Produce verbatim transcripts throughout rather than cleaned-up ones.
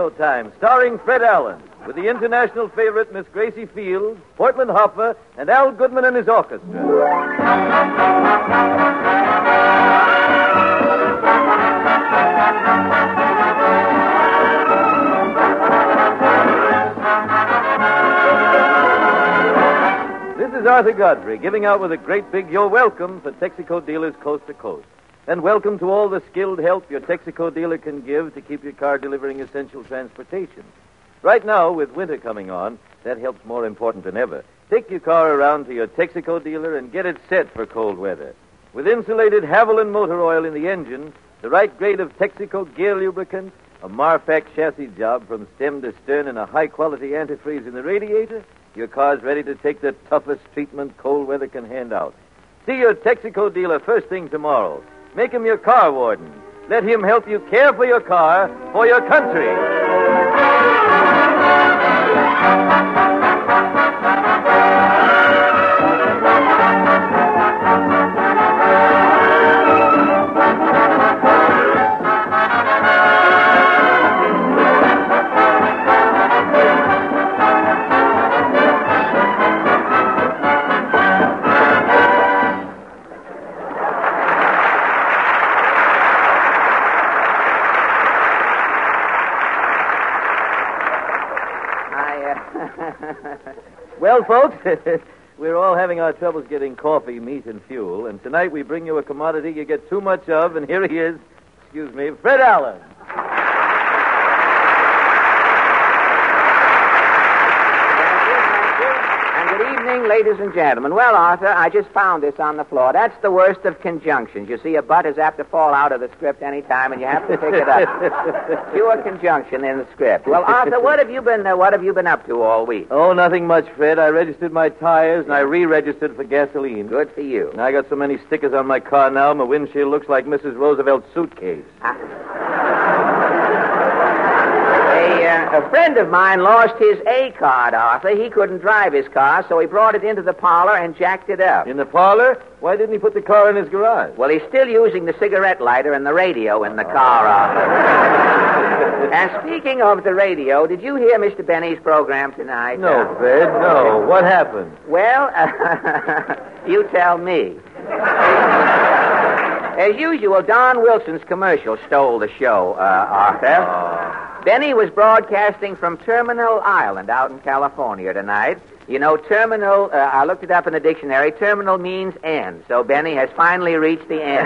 Texaco Time, starring Fred Allen, with the international favorite Miss Gracie Fields, Portland Hopper, and Al Goodman and his orchestra. This is Arthur Godfrey, giving out with a great big you're welcome for Texaco dealers coast to coast. And welcome to all the skilled help your Texaco dealer can give to keep your car delivering essential transportation. Right now, with winter coming on, that help's more important than ever. Take your car around to your Texaco dealer and get it set for cold weather. With insulated Haviland motor oil in the engine, the right grade of Texaco gear lubricant, a Marfac chassis job from stem to stern, and a high-quality antifreeze in the radiator, your car's ready to take the toughest treatment cold weather can hand out. See your Texaco dealer first thing tomorrow. Make him your car warden. Let him help you care for your car, for your country. Well, folks, we're all having our troubles getting coffee, meat, and fuel, and tonight we bring you a commodity you get too much of, and here he is, excuse me, Fred Allen. Ladies and gentlemen. Well, Arthur, I just found this on the floor. That's the worst of conjunctions. You see, a butt is apt to fall out of the script any time, and you have to pick it up. Pure conjunction in the script. Well, Arthur, what have you been uh, what have you been up to all week? Oh, nothing much, Fred. I registered my tires, and I re-registered for gasoline. Good for you. And I got so many stickers on my car now, my windshield looks like Missus Roosevelt's suitcase. A, uh, a friend of mine lost his A card, Arthur. He couldn't drive his car, so he brought it into the parlor and jacked it up. In the parlor? Why didn't he put the car in his garage? Well, he's still using the cigarette lighter and the radio in the car, Arthur. And speaking of the radio, did you hear Mister Benny's program tonight? No, uh, Fred, no. What happened? Well, uh, you tell me. As usual, Don Wilson's commercial stole the show, uh, Arthur. Oh. Benny was broadcasting from Terminal Island out in California tonight. You know, terminal, uh, I looked it up in the dictionary, terminal means end. So Benny has finally reached the end.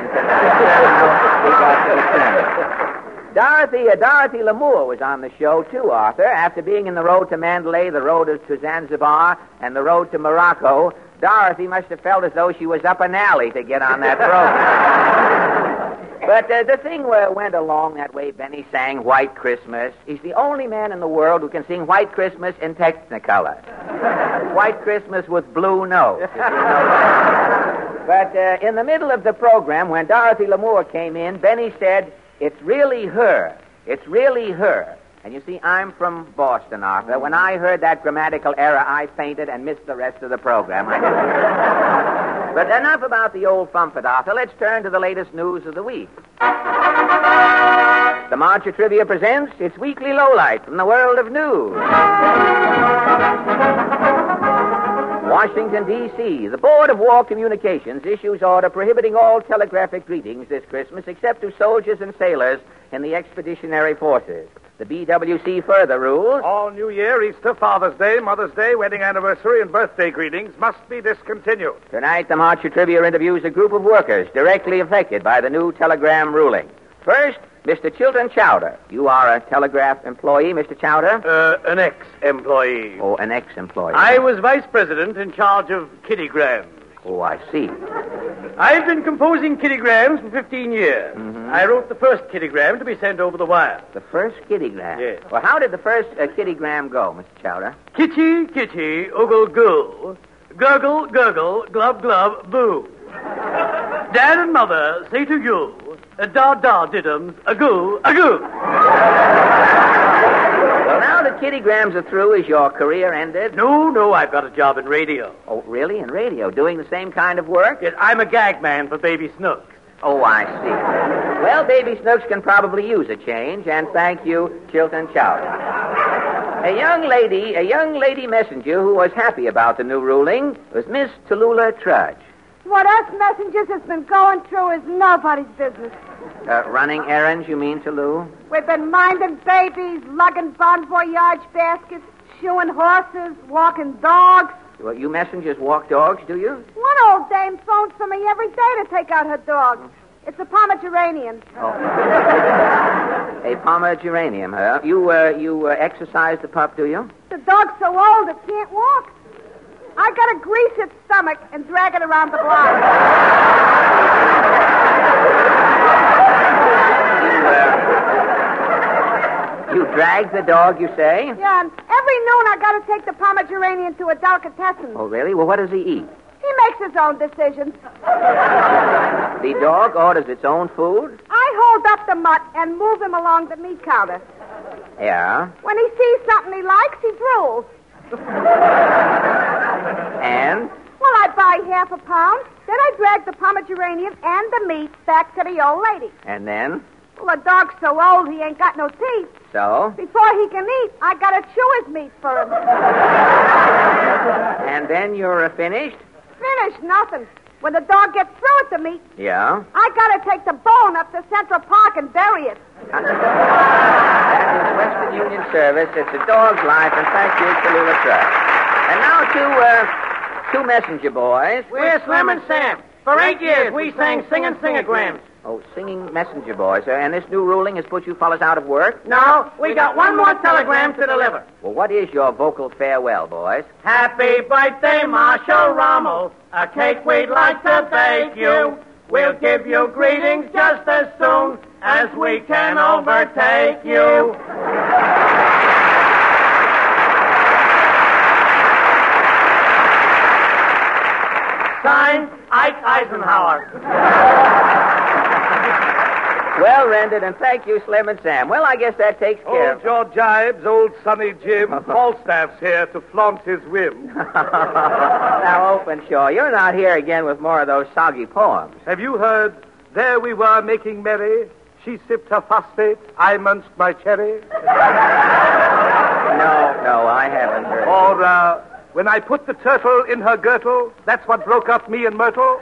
Dorothy, uh, Dorothy Lamour was on the show, too, Arthur. After being in the road to Mandalay, the road to Zanzibar, and the road to Morocco, Dorothy must have felt as though she was up an alley to get on that program. But uh, the thing uh, went along that way. Benny sang White Christmas. He's the only man in the world who can sing White Christmas in Technicolor. White Christmas with blue notes. If you know that. But uh, in the middle of the program, when Dorothy Lamour came in, Benny said, "It's really her. It's really her." And you see, I'm from Boston, Arthur. When I heard that grammatical error, I fainted and missed the rest of the program. I didn't. But enough about the old Fumford, Arthur. Let's turn to the latest news of the week. The Marcher Trivia presents its weekly lowlight from the world of news. Washington, D C The Board of War Communications issues order prohibiting all telegraphic greetings this Christmas except to soldiers and sailors in the Expeditionary Forces. The B W C further rules... All New Year, Easter, Father's Day, Mother's Day, wedding anniversary, and birthday greetings must be discontinued. Tonight, the Marcher Trivia interviews a group of workers directly affected by the new telegram ruling. First, Mister Chilton Chowder. You are a telegraph employee, Mister Chowder? Uh, an ex-employee. Oh, an ex-employee. I was vice president in charge of kittygrams. Oh, I see. I've been composing kittygrams for fifteen years. Mm-hmm. I wrote the first kittygram to be sent over the wire. The first kittygram? Yes. Well, how did the first uh, kittygram go, Mister Chowder? Kitty, kitty, ogle, goo. Gurgle, gurgle, glub, glub, boo. Dad and Mother say to you, da, da, diddums, a goo, a goo. Well, now that kittygrams are through, is your career ended? No, no, I've got a job in radio. Oh, really? In radio? Doing the same kind of work? Yes, I'm a gag man for Baby Snooks. Oh, I see. Well, Baby Snooks can probably use a change, and thank you, Chilton Chowder. A young lady, a young lady messenger who was happy about the new ruling was Miss Tallulah Trudge. What us messengers has been going through is nobody's business. Uh, running errands, you mean, Tallulah? We've been minding babies, lugging Bon Voyage baskets, shoeing horses, walking dogs. Well, you messengers walk dogs, do you? One old dame phones for me every day to take out her dog. It's a Pomeranian. Oh. A Pomeranian, huh? You, uh, you uh, exercise the pup, do you? The dog's so old it can't walk. I gotta grease its stomach and drag it around the block. You, uh, you drag the dog, you say? Yeah, and every noon I gotta take the Pomeranian to a delicatessen. Oh, really? Well, what does he eat? He makes his own decisions. The dog orders its own food? I hold up the mutt and move him along the meat counter. Yeah? When he sees something he likes, he drools. And? Well, I buy half a pound. Then I drag the Pomeranian and the meat back to the old lady. And then? Well, the dog's so old he ain't got no teeth. So? Before he can eat, I gotta chew his meat for him. And then you're uh, finished? Finished nothing. When the dog gets through with the meat, Yeah? I gotta take the bone up to Central Park and bury it. That is Western Union Service. It's a dog's life, and thank you, Tallulah Trudge. And now two, uh, two messenger boys. We're Slim and Sam. For eight years, we sang singing singograms. Oh, singing messenger boys. Uh, and this new ruling has put you fellas out of work? No, we got one more telegram to deliver. Well, what is your vocal farewell, boys? Happy birthday, Marshal Rommel. A cake we'd like to bake you. We'll give you greetings just as soon as we can overtake you. Signed, Ike Eisenhower. Well rendered, and thank you, Slim and Sam. Well, I guess that takes care Old George Ives, old Sonny Jim, Falstaff's here to flaunt his whim. Now, Openshaw, you're not here again with more of those soggy poems. Have you heard, there we were making merry, she sipped her phosphate, I munched my cherry? No, no, I haven't heard. Or, uh, when I put the turtle in her girdle, that's what broke up me and Myrtle?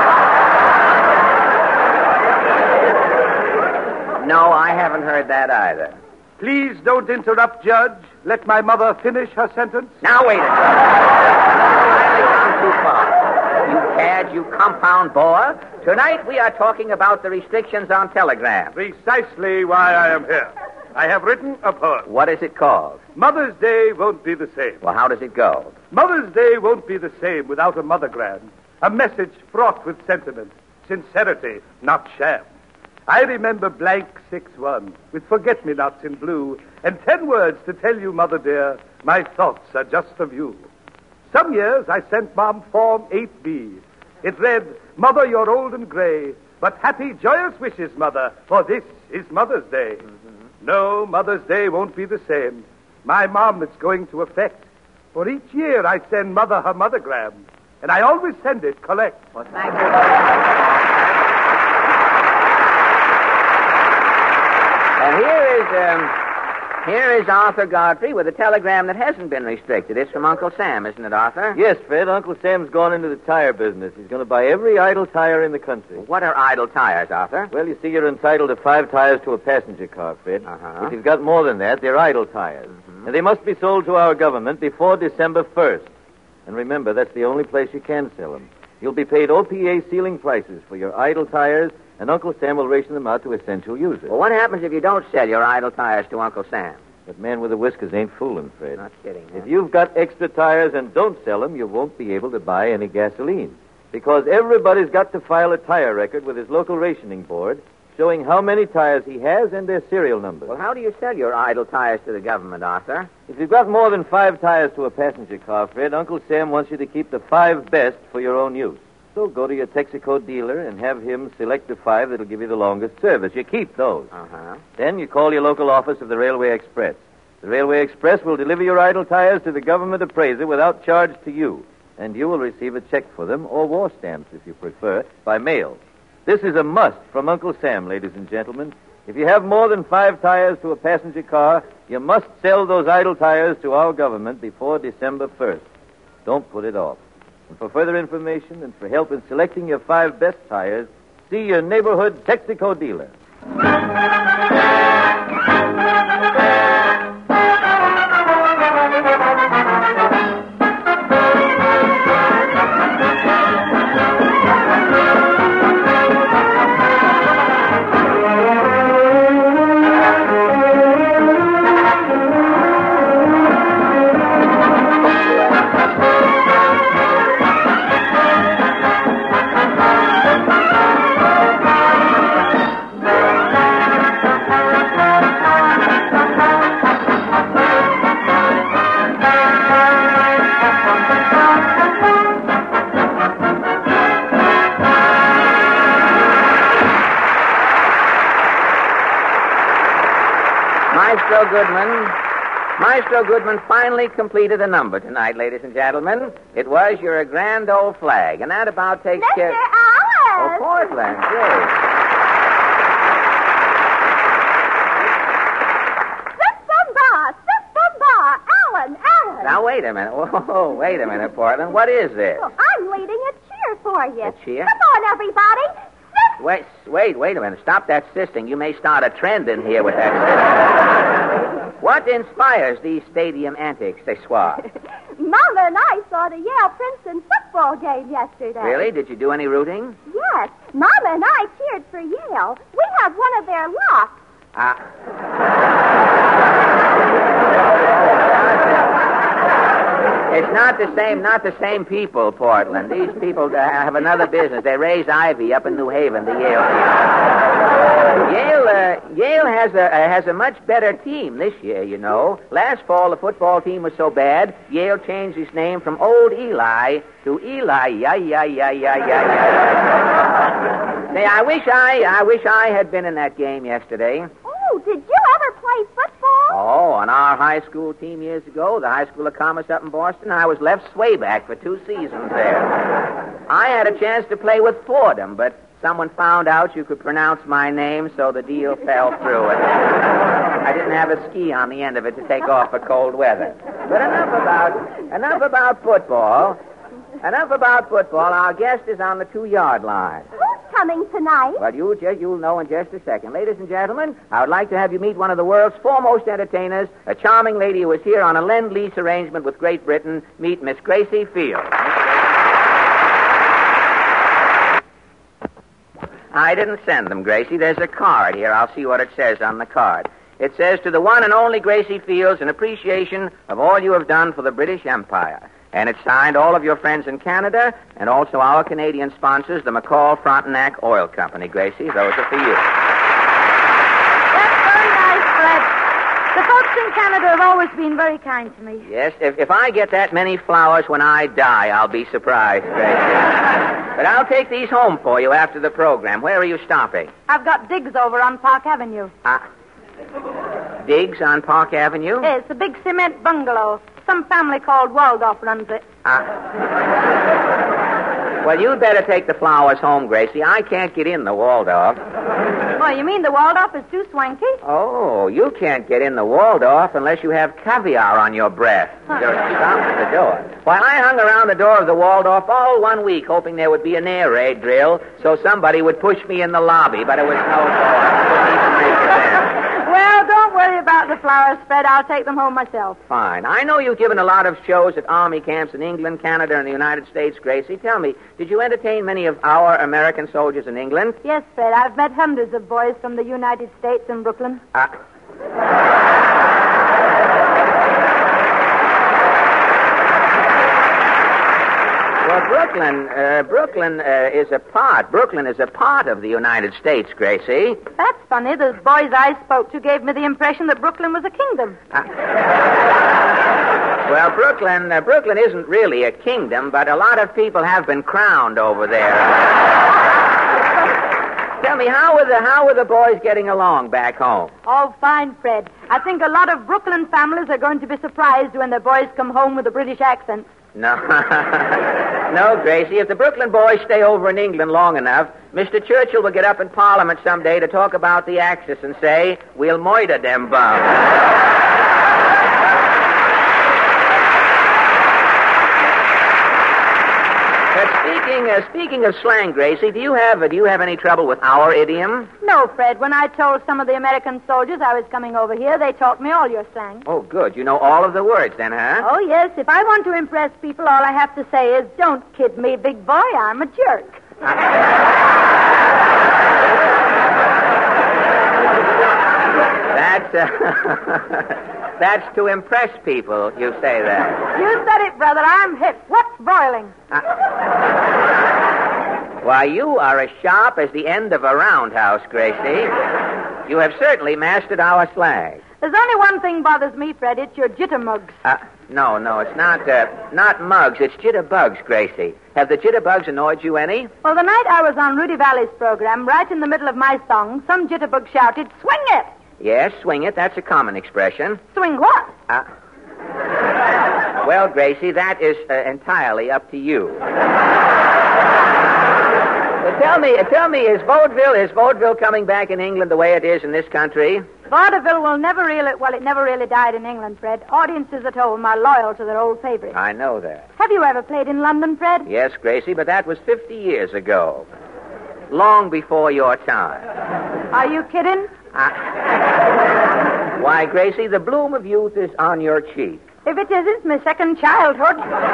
No, I haven't heard that either. Please don't interrupt, Judge. Let my mother finish her sentence. Now, wait a minute. I've gone too far. You cad, you compound bore. Tonight we are talking about the restrictions on telegrams. Precisely why I am here. I have written a poem. What is it called? Mother's Day won't be the same. Well, how does it go? Mother's Day won't be the same without a mothergram. A message fraught with sentiment, sincerity, not sham. I remember blank six one with forget-me-nots in blue and ten words to tell you, Mother dear, my thoughts are just of you. Some years I sent Mom Form eight B. It read, Mother, you're old and gray, but happy, joyous wishes, Mother, for this is Mother's Day. Mm-hmm. No, Mother's Day won't be the same. My Mom it's going to affect. For each year I send Mother her mothergram, and I always send it collect. Well, thank you. And here is, um, here is Arthur Godfrey with a telegram that hasn't been restricted. It's from Uncle Sam, isn't it, Arthur? Yes, Fred. Uncle Sam's gone into the tire business. He's going to buy every idle tire in the country. What are idle tires, Arthur? Well, you see, you're entitled to five tires to a passenger car, Fred. Uh-huh. If you've got more than that, they're idle tires. Mm-hmm. And they must be sold to our government before December first. And remember, that's the only place you can sell them. You'll be paid O P A ceiling prices for your idle tires, and Uncle Sam will ration them out to essential users. Well, what happens if you don't sell your idle tires to Uncle Sam? But man with the whiskers ain't fooling, Fred. Not kidding, huh? If you've got extra tires and don't sell them, you won't be able to buy any gasoline. Because everybody's got to file a tire record with his local rationing board showing how many tires he has and their serial numbers. Well, how do you sell your idle tires to the government, Arthur? If you've got more than five tires to a passenger car, Fred, Uncle Sam wants you to keep the five best for your own use. So go to your Texaco dealer and have him select the five that'll give you the longest service. You keep those. Uh-huh. Then you call your local office of the Railway Express. The Railway Express will deliver your idle tires to the government appraiser without charge to you. And you will receive a check for them, or war stamps if you prefer, by mail. This is a must from Uncle Sam, ladies and gentlemen. If you have more than five tires to a passenger car, you must sell those idle tires to our government before December first. Don't put it off. And for further information and for help in selecting your five best tires, see your neighborhood Texaco dealer. Maestro Goodman, Maestro Goodman finally completed a number tonight, ladies and gentlemen. It was You're a Grand Old Flag, and that about takes Mister care... Alice! Oh, Portland, yes. Sip-bum-ba, sip-bum-ba, Alan, Alan. Now, wait a minute. Oh, wait a minute, Portland. What is this? Well, I'm leading a cheer for you. A cheer? Come on, everybody. Sip. Wait, wait, wait a minute. Stop that sisting. You may start a trend in here with that sisting. What inspires these stadium antics, ce soir? Mama and I saw the Yale Princeton football game yesterday. Really? Did you do any rooting? Yes. Mama and I cheered for Yale. We have one of their locks. Ah. It's not the same, not the same people, Portland. These people uh, have another business. They raise ivy up in New Haven, the Yale team. Yale, uh, Yale has a uh, has a much better team this year, you know. Last fall, the football team was so bad, Yale changed its name from Old Eli to Eli. Yeah, yeah, yeah, yeah, yeah, yeah. Say, I wish I, I wish I had been in that game yesterday. Oh, did you ever play football? Oh, on our high school team years ago, the High School of Commerce up in Boston, I was left swayback for two seasons there. I had a chance to play with Fordham, but someone found out you could pronounce my name, so the deal fell through. I didn't have a ski on the end of it to take off for cold weather. But enough about enough about football. Enough about football. Our guest is on the two-yard line. Who's coming tonight? Well, you, just, you'll know in just a second. Ladies and gentlemen, I would like to have you meet one of the world's foremost entertainers, a charming lady who is here on a lend-lease arrangement with Great Britain. Meet Miss Gracie Field. I didn't send them, Gracie. There's a card here. I'll see what it says on the card. It says, to the one and only Gracie Fields, in appreciation of all you have done for the British Empire. And it's signed all of your friends in Canada and also our Canadian sponsors, the McCall Frontenac Oil Company. Gracie, those are for you. That's very nice, Fred. The folks in Canada have always been very kind to me. Yes, if, if I get that many flowers when I die, I'll be surprised, Gracie. But I'll take these home for you after the program. Where are you stopping? I've got digs over on Park Avenue. Ah. Digs on Park Avenue? Yes, a big cement bungalow. Some family called Waldorf runs it. Ah. Well, you'd better take the flowers home, Gracie. I can't get in the Waldorf. Oh, you mean the Waldorf is too swanky? Oh, you can't get in the Waldorf unless you have caviar on your breath. Just stop at the door. Why, I hung around the door of the Waldorf all one week hoping there would be an air raid drill so somebody would push me in the lobby, but it was no good. I couldn't even make it in. Well, don't worry about the flowers, Fred. I'll take them home myself. Fine. I know you've given a lot of shows at army camps in England, Canada, and the United States, Gracie. Tell me, did you entertain many of our American soldiers in England? Yes, Fred. I've met hundreds of boys from the United States in Brooklyn. Ah. Well, Brooklyn, uh, Brooklyn uh, is a part. Brooklyn is a part of the United States, Gracie. That's funny. The boys I spoke to gave me the impression that Brooklyn was a kingdom. Ah. Well, Brooklyn, uh, Brooklyn isn't really a kingdom, but a lot of people have been crowned over there. tell me, how are the how are the boys getting along back home? Oh, fine, Fred. I think a lot of Brooklyn families are going to be surprised when their boys come home with a British accent. No. No, Gracie. If the Brooklyn boys stay over in England long enough, Mister Churchill will get up in Parliament someday to talk about the Axis and say, we'll murder them bums. But speaking, uh, speaking of slang, Gracie, do you have uh, do you have any trouble with our idiom? No, Fred. When I told some of the American soldiers I was coming over here, they taught me all your slang. Oh, good. You know all of the words then, huh? Oh, yes. If I want to impress people, all I have to say is, don't kid me, big boy. I'm a jerk. That's, uh, that's to impress people, you say that. You said it, brother. I'm hip. What's broiling? Uh, why, you are as sharp as the end of a roundhouse, Gracie. You have certainly mastered our slang. There's only one thing bothers me, Fred. It's your jittermugs. Uh, no, no, it's not, uh, not mugs. It's jitterbugs, Gracie. Have the jitterbugs annoyed you any? Well, the night I was on Rudy Valley's program, right in the middle of my song, some jitterbug shouted, swing it! Yes, swing it. That's a common expression. Swing what? Uh, well, Gracie, that is uh, entirely up to you. Well, tell me, uh, tell me, is vaudeville, is vaudeville coming back in England the way it is in this country? Vaudeville will never really, well, it never really died in England, Fred. Audiences at home are loyal to their old favorites. I know that. Have you ever played in London, Fred? Yes, Gracie, but that was fifty years ago. Long before your time. Are you kidding? Uh, why, Gracie, the bloom of youth is on your cheek. If it isn't, my second childhood.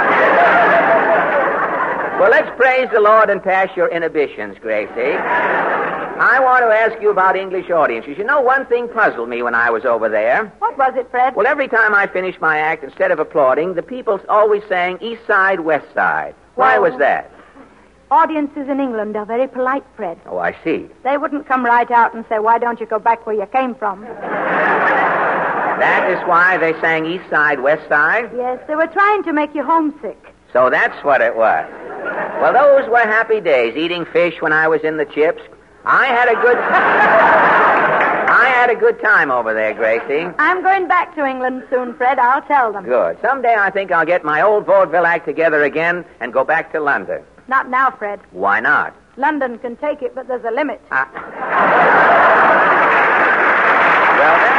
Well, let's praise the Lord and pass your inhibitions, Gracie. I want to ask you about English audiences. You know, one thing puzzled me when I was over there. What was it, Fred? Well, every time I finished my act, instead of applauding, the people always sang East Side, West Side. Why Well- was that? Audiences in England are very polite, Fred. Oh, I see. They wouldn't come right out and say, why don't you go back where you came from? That is why they sang East Side, West Side? Yes, they were trying to make you homesick. So that's what it was. Well, those were happy days, eating fish when I was in the chips. I had a good... I had a good time over there, Gracie. I'm going back to England soon, Fred. I'll tell them. Good. Someday I think I'll get my old vaudeville act together again and go back to London. Not now, Fred. Why not? London can take it, but there's a limit. Uh... Well, that...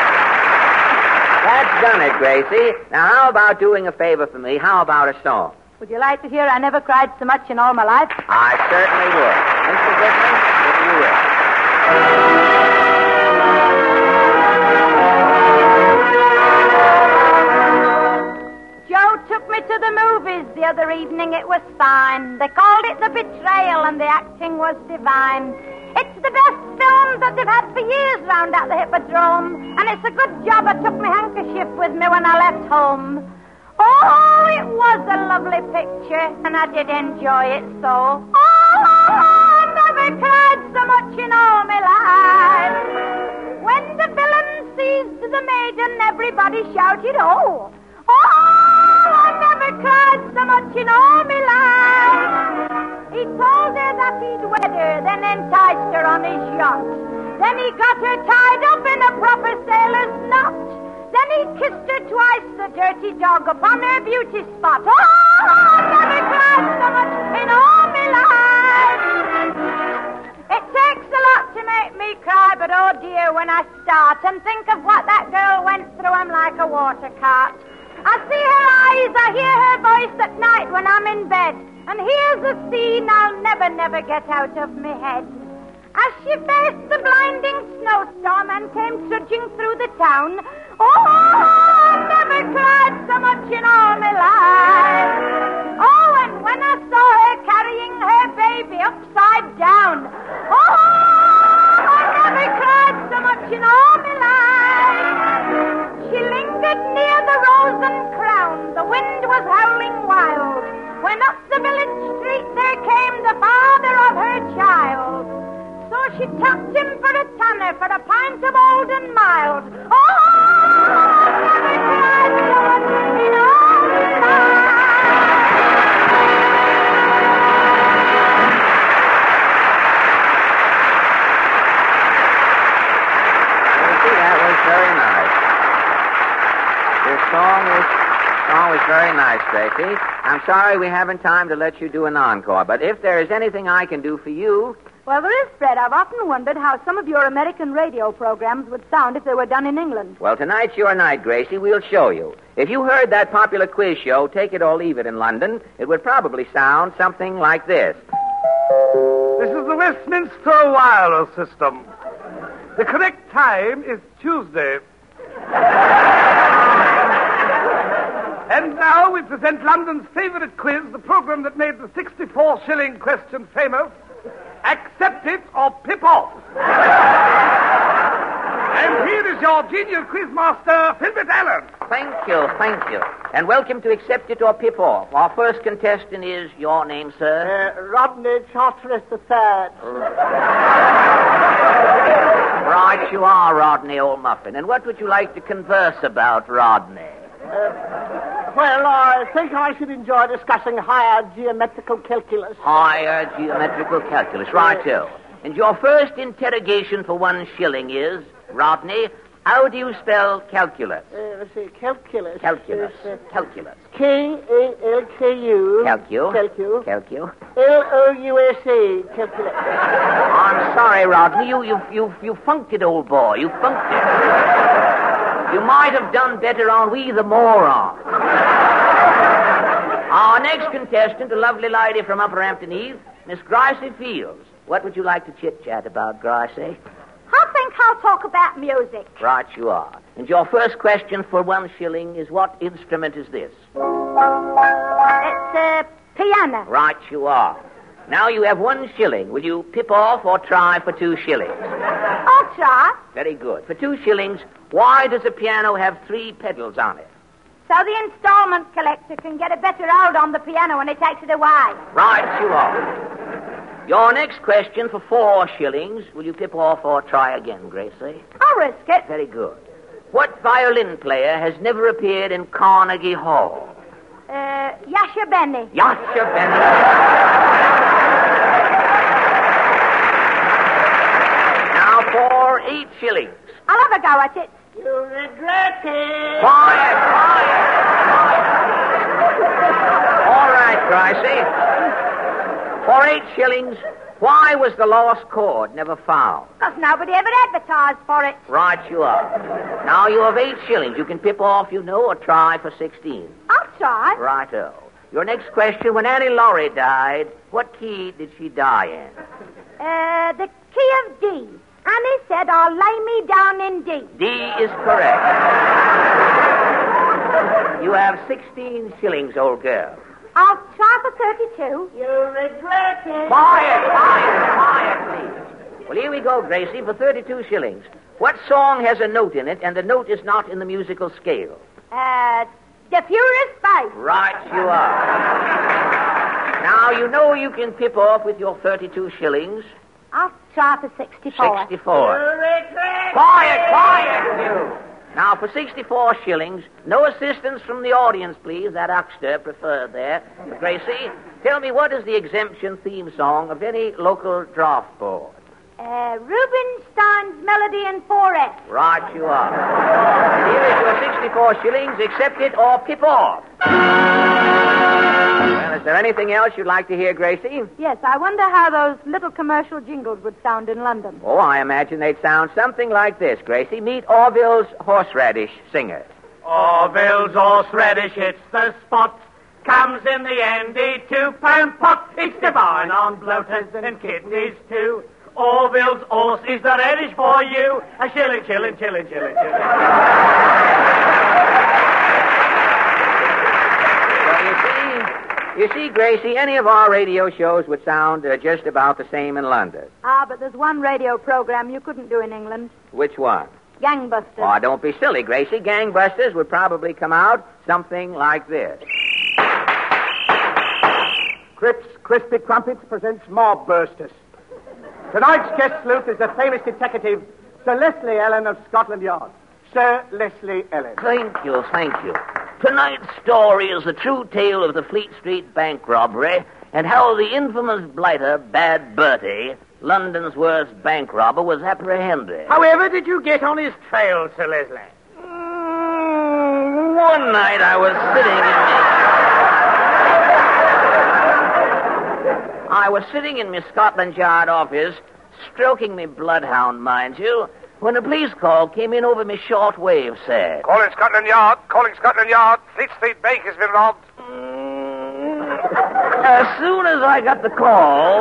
that's done it, Gracie. Now, how about doing a favor for me? How about a song? Would you like to hear I never cried so much in all my life? I certainly would. Mister Goodman, if you will. Joe took me to the movies the other evening. It was fine. They called it The Betrayal, and the acting was divine. It's the best film that they've had for years round at the Hippodrome, and it's a good job I took my handkerchief with me when I left home. Oh, it was a lovely picture, and I did enjoy it so. Oh, I never cried so much in all my life. When the villain seized the maiden, everybody shouted, oh. Oh, I never cried so much in all my life. He told her that he'd wed her, then enticed her on his yacht. Then he got her tied up in a proper sailor's knot. Then he kissed her twice, the dirty dog, upon her beauty spot. Oh, I never cried so much in all my life. It takes a lot to make me cry, but oh dear, when I start and think of what that girl went through, I'm like a water cart. I see her eyes, I hear her voice at night when I'm in bed. And here's a scene I'll never, never get out of my head. As she faced the blinding snowstorm and came trudging through the town, oh, I never cried so much in all my life. Oh, and when I saw her carrying her baby upside down, oh, I never cried so much in all my life. She lingered near the Rose and Crown. The wind was howling wild. When up the village street there came the father of her child. So she tapped him for a tanner, for a pint of old and mild. Oh, I never cried so much in all my life. Your song was, song was very nice, Gracie. I'm sorry we haven't time to let you do an encore, but if there is anything I can do for you... Well, there is, Fred. I've often wondered how some of your American radio programs would sound if they were done in England. Well, tonight's your night, Gracie. We'll show you. If you heard that popular quiz show, Take It or Leave It, in London, it would probably sound something like this. This is the Westminster Wireless System. The correct time is Tuesday. And now we present London's favorite quiz, the program that made the sixty-four shilling question famous. Accept it or pip off. And here is your genial quizmaster, Filbert Allen. Thank you, thank you. And welcome to Accept It or Pip Off. Our first contestant is your name, sir? Uh, Rodney Charteris the Third. Right, you are, Rodney Old Muffin. And what would you like to converse about, Rodney? Uh, well, I think I should enjoy discussing higher geometrical calculus. Higher geometrical calculus, righto. And your first interrogation for one shilling is, Rodney, how do you spell calculus? Uh, let's see, calculus. Calculus. Is, uh, calculus. K A L K U. Calcu. Calcu. Calcu. L O U S A. Calculus. I'm sorry, Rodney. You, you, you, you funked it, old boy. You funked it. You might have done better on We the Moron. Our next contestant, a lovely lady from Upper Hampton Heath, Miss Gracie Fields. What would you like to chit-chat about, Gracie? I think I'll talk about music. Right you are. And your first question for one shilling is, what instrument is this? It's a piano. Right you are. Now you have one shilling. Will you pip off or try for two shillings? I'll try. Very good. For two shillings, why does a piano have three pedals on it? So the installment collector can get a better hold on the piano when he takes it away. Right you are. Your next question for four shillings. Will you pip off or try again, Gracie? I'll risk it. Very good. What violin player has never appeared in Carnegie Hall? Uh, Yasha Benny. Yasha Benny. Now for eight shillings. I'll have a go at it. You regret it. Quiet, quiet, quiet. All right, Gracie. For eight shillings, why was the lost chord never found? Because nobody ever advertised for it. Right you are. Now you have eight shillings. You can pip off, you know, or try for sixteen. I'll try. Righto. Your next question, when Annie Laurie died, what key did she die in? Uh, the key of D. Annie said, I'll lay me down in D. D is correct. You have sixteen shillings, old girl. I'll try for thirty-two. You regret it. Quiet, quiet, quiet, please. Well, here we go, Gracie, for thirty-two shillings. What song has a note in it, and the note is not in the musical scale? Uh, The Furious Five. Right you are. Now, you know you can pip off with your thirty-two shillings. I'll try for sixty-four. sixty-four. You regret Quiet, it. quiet, you. Now, for sixty-four shillings, no assistance from the audience, please. That huckster preferred there. Gracie, tell me, what is the exemption theme song of any local draft board? Uh, Rubinstein's Melody in four F. Right you are. And here is your sixty-four shillings. Accept it or pip off. Well, is there anything else you'd like to hear, Gracie? Yes, I wonder how those little commercial jingles would sound in London. Oh, I imagine they'd sound something like this, Gracie. Meet Orville's horseradish singer. Orville's horseradish hits the spot. Comes in the Andy two-pound pot. It's divine on bloaters and kidneys, too. Orville's horse is the radish for you. A shilling, shilling, shilling, shilling, shilling. Well, you see, you see, Gracie, any of our radio shows would sound uh, just about the same in London. Ah, but there's one radio program you couldn't do in England. Which one? Gangbusters. Oh, don't be silly, Gracie. Gangbusters would probably come out something like this. Crips Crispy Crumpets presents Mob Bursters. Tonight's guest sleuth is the famous detective, Sir Leslie Ellen of Scotland Yard. Sir Leslie Ellen. Thank you, thank you. Tonight's story is the true tale of the Fleet Street bank robbery and how the infamous blighter, Bad Bertie, London's worst bank robber, was apprehended. However did you get on his trail, Sir Leslie? Mm, One night I was sitting in me... I was sitting in my Scotland Yard office, stroking me bloodhound, mind you, when a police call came in over me short wave set. Calling Scotland Yard. Calling Scotland Yard. Fleet Street Bank has been robbed. As soon as I got the call,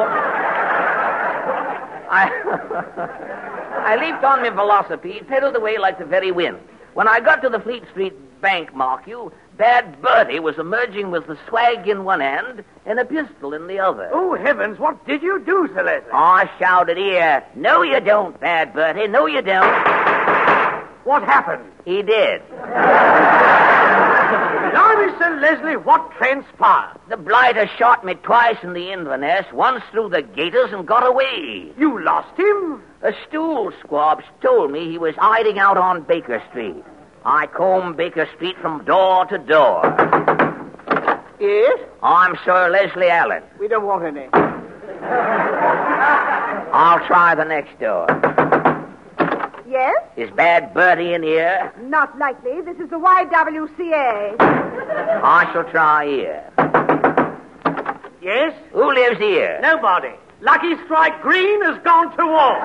I I leaped on my velocipede, pedaled away like the very wind. When I got to the Fleet Street Bank, mark you, Bad Bertie was emerging with the swag in one hand and a pistol in the other. Oh, heavens, what did you do, Sir Leslie? I shouted here, "No, you don't, Bad Bertie, no, you don't." What happened? He did. Blimey, Sir Leslie, what transpired? The blighter shot me twice in the Inverness, once through the gaiters, and got away. You lost him? A stool squab told me he was hiding out on Baker Street. I combed Baker Street from door to door. Yes? I'm Sir Leslie Allen. We don't want any. I'll try the next door. Yes? Is Bad Bertie in here? Not likely. This is the Y W C A. I shall try here. Yes? Who lives here? Nobody. Lucky Strike Green has gone to war.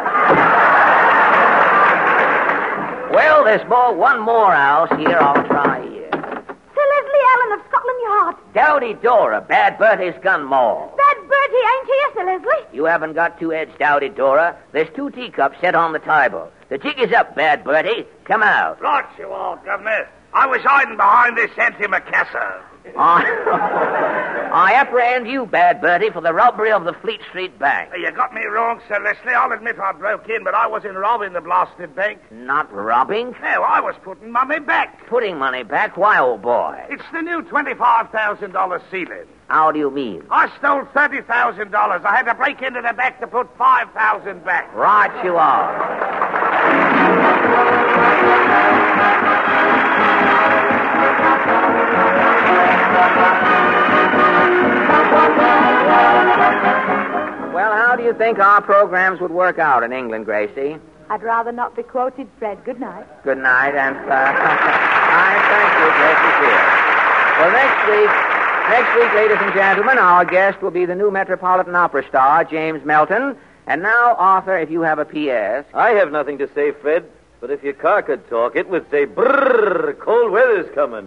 Well, there's more, one more house here. I'll try here. Sir Leslie Allen of Scotland Yard. Dowdy Dora, Bad Bertie's gun mall. Bad Bertie ain't here, Sir Leslie. You haven't got two heads, Dowdy Dora. There's two teacups set on the table. The jig is up, Bad Bertie. Come out. Right, you all, Governor. I was hiding behind this antimacassar. I, I apprehend you, Bad Bertie, for the robbery of the Fleet Street Bank. You got me wrong, Sir Leslie. I'll admit I broke in, but I wasn't robbing the blasted bank. Not robbing? No, I was putting money back. Putting money back? Why, old boy? It's the new twenty-five thousand dollars ceiling. How do you mean? I stole thirty thousand dollars. I had to break into the bank to put five thousand dollars back. Right you are. Well, how do you think our programs would work out in England, Gracie? I'd rather not be quoted, Fred. Good night. Good night, and uh, I thank you, Gracie dear. Well, next week, next week, ladies and gentlemen, our guest will be the new Metropolitan Opera star, James Melton. And now, Arthur, if you have a P S I have nothing to say, Fred, but if your car could talk, it would say, brrr, cold weather's coming.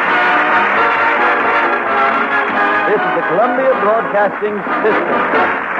This is the Columbia Broadcasting System.